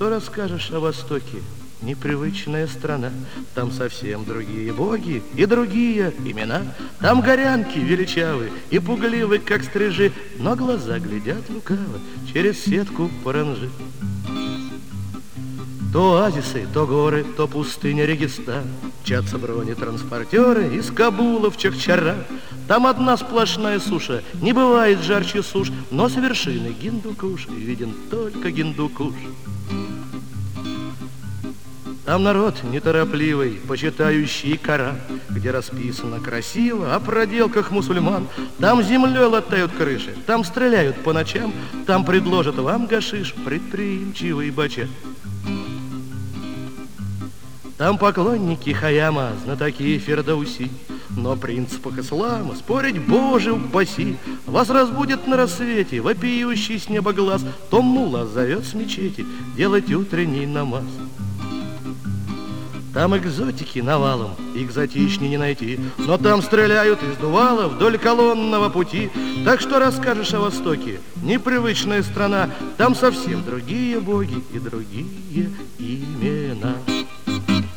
что расскажешь о Востоке? Непривычная страна, там совсем другие боги и другие имена. Там горянки величавы и пугливы, как стрижи, но глаза глядят лукаво через сетку паранжи. То оазисы, то горы, то пустыня Регистан. Мчатся бронетранспортеры из Кабула в Чахчара. Там одна сплошная суша, не бывает жарче суш, но с вершины Гиндукуш виден только Гиндукуш. Там народ неторопливый, почитающий Коран, где расписано красиво о проделках мусульман. Там землей латают крыши, там стреляют по ночам, там предложат вам гашиш предприимчивый бачат. Там поклонники Хайяма, знатоки Фердауси, но о принципах ислама спорить, Боже упаси. Вас разбудит на рассвете вопиющий с неба глаз, то мулла зовет с мечети делать утренний намаз. Там экзотики навалом, экзотичней не найти, но там стреляют из дувала вдоль колонного пути. Так что расскажешь о Востоке, непривычная страна, там совсем другие боги и другие имена.